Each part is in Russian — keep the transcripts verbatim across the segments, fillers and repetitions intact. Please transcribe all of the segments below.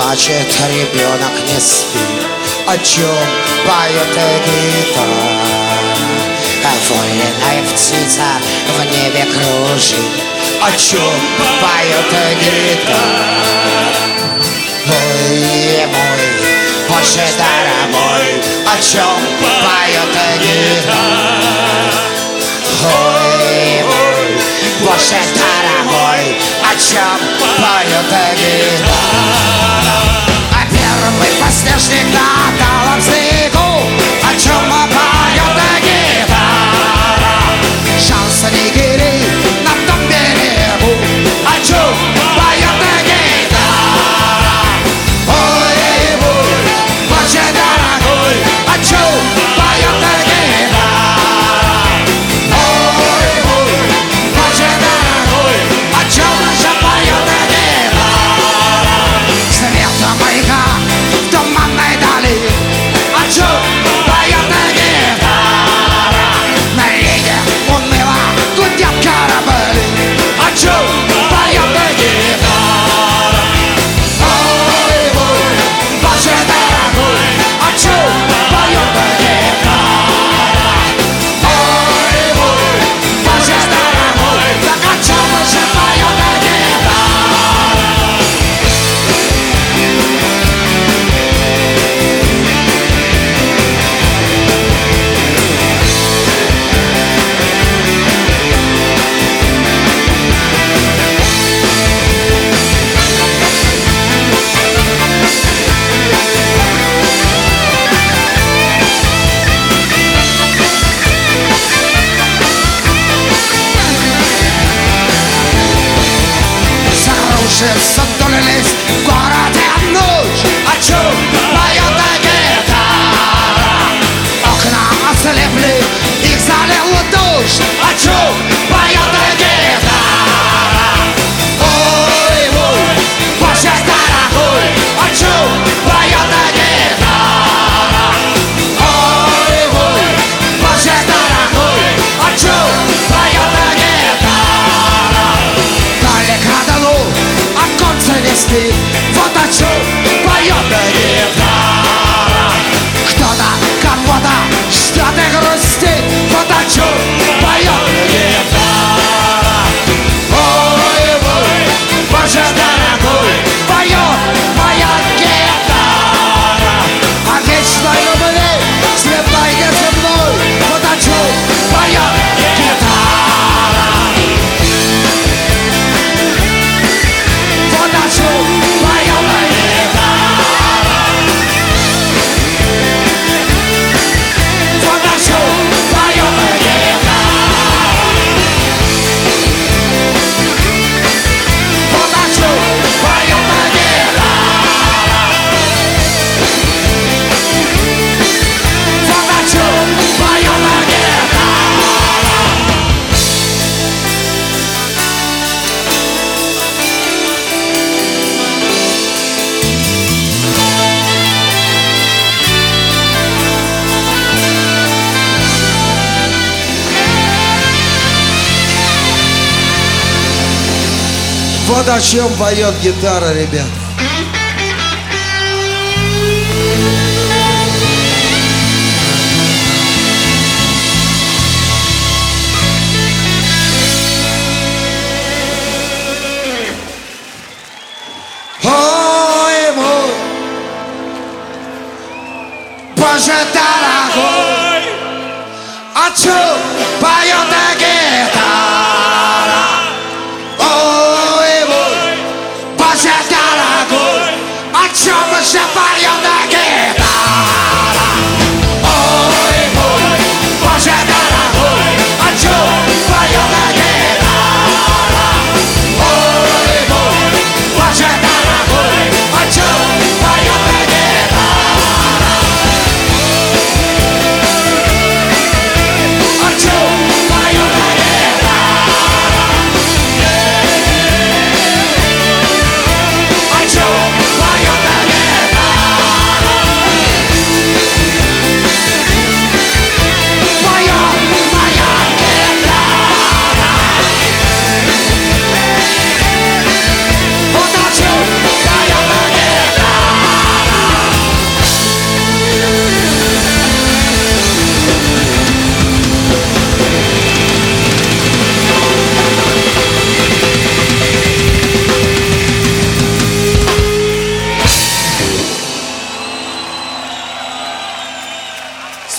плачет ребенок, не спит. О чем поет гитара? Военная птица в небе кружит. О чем поет гитара? Ой, мой, Боже дорогой, о чем поет гитара? Ой, мой, Боже дорогой, о чем поет гитара? А первый подснежник на талом снегу, о чем поет гитара? Шанс снегири на том берегу, о чем поет гитара? Ой, мой, Боже дорогой, о чем поет гитара? Ой, мой, Боже дорогой, о чем же поет гитара? Свет маяка в туманной дали, о чем поет гитара? На рейде уныло гудят корабли, о чем поет гитара? Ой, мой, Боже дорогой, о чем поет гитара? Ой, мой, Боже дорогой, так о чем же поет гитара? Закружится вдоль лес в городе ночь, о чем поет гитара? Окна ослепли, их залил дождь, о чем поет гитара? Ой, мой, Боже дорогой, о чем поет гитара? Ой, мой, Боже дорогой, о чем поет гитара? Далеко долу оконце не спит, вот о чем поет гитара. Кто-то кого-то что-то грустит, вот о чем поет гитара. Ой, мой, Боже дорогой, поет моя гитара. О вечной любви слепая земной, вот о чем поет гитара. Вот о чем поет гитара. Вот о чем поет гитара. Вот о чем поет гитара. Вот о чем поет гитара. Вот о чем поет гитара, ребят. Ой, мой, Боже дорогой, о чем поет гитара? Ой, мой, Боже дорогой, о чем же поет гитара? Ой, мой, Боже дорогой, о чем поет гитара? Ой, мой, Боже дорогой, о чем поет гитара? О чем поет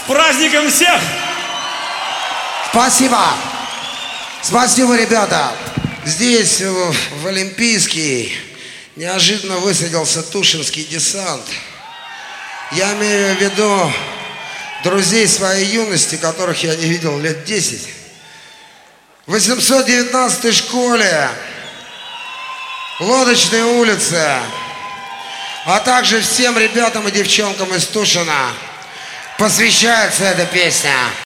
праздником всех! Спасибо. Спасибо, ребята. Здесь, в, в Олимпийский, неожиданно высадился Тушинский десант. Я имею в виду друзей своей юности, которых я не видел лет десять. В восемьсот девятнадцатой школе, Лодочной улице, а также всем ребятам и девчонкам из Тушина посвящается эта песня.